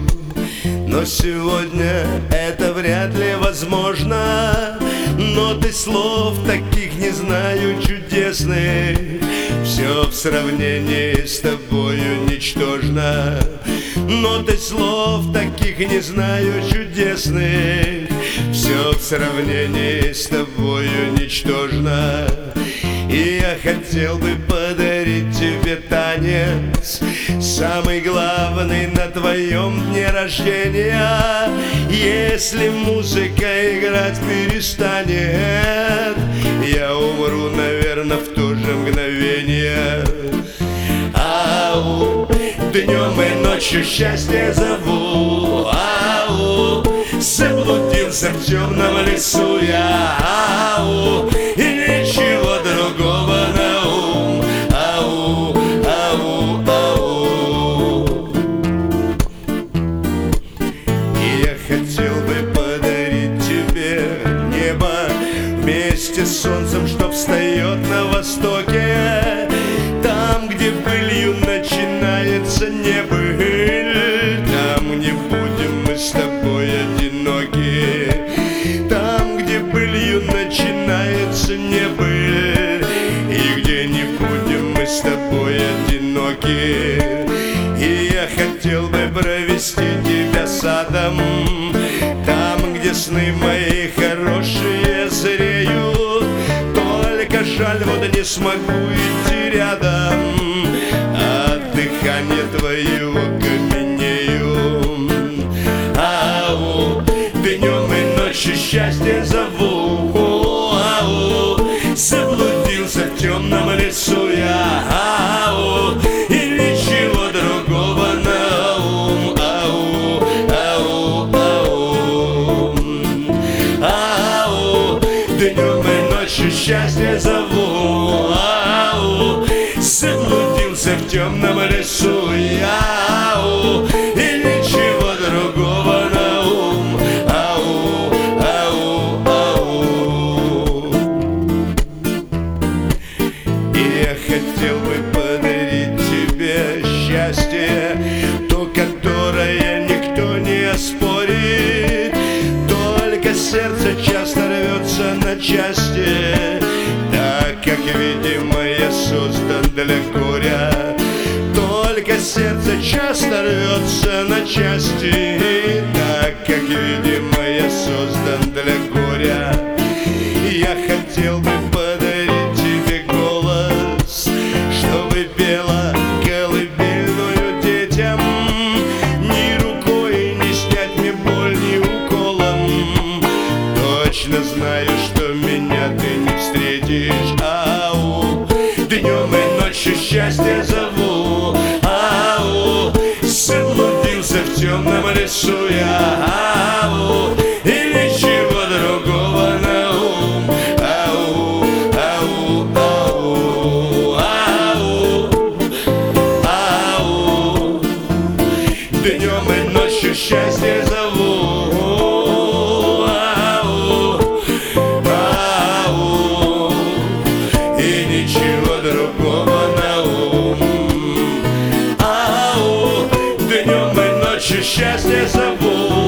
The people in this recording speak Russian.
Но сегодня это вряд ли возможно. Ноты слов таких не знаю чудесных. Все в сравнении с тобою ничтожно. Ноты слов таких не знаю чудесных. Все в сравнении с тобою ничтожно. И я хотел бы подарить тебе танец, самый главный на твоем дне рождения. Если музыка играть перестанет, я умру, наверное, в то же мгновение. Ау, днем и ночью счастье зову. Ау, заблудился в темном лесу я. Ау, и ничего другого на ум. Ау, ау, ау. И я хотел бы подарить тебе небо вместе с солнцем, что встает на востоке. Там, где былью начинается небыль, там не будем мы с тобой одиноки. Там, где былью начинается небыль, и где не будем мы с тобой одиноки. И я хотел бы провести тебя садом, там, где сны мои хорошие зреют. Только жаль, вот не смогу идти рядом, от дыхания твоего каменею. Ау, днем и ночью счастье зову. Ау, заблудился в темном лесу я. Ау, и ничего другого на ум. Ау, ау, ау. Ау, днем и ночью счастье зову. Ау, заблудился в темном лесу я. Ау, и ничего другого на ум. Ау, ау, ау. И я хотел бы подарить тебе счастье, то, которое никто не оспорит. Только сердце часто рвется на части, так как, видимо, я создан для горя. Только сердце часто рвется на части, так как, видимо, я создан для горя. Я хотел бы подарить тебе голос, чтобы пела колыбельную детям. Ни рукой не снять мне боль, ни уколом. Точно знаю, что меня ты не встретишь. Ау, днем и ночью счастье зову. Ау, заблудился в темном лесу я. Ау, и ничего другого на ум. Ау, ау, ау, ау, ау. Днем и ночью счастье зову. Ау, ау, и ничего другого на ум. Ау, днем и ночью счастье зову.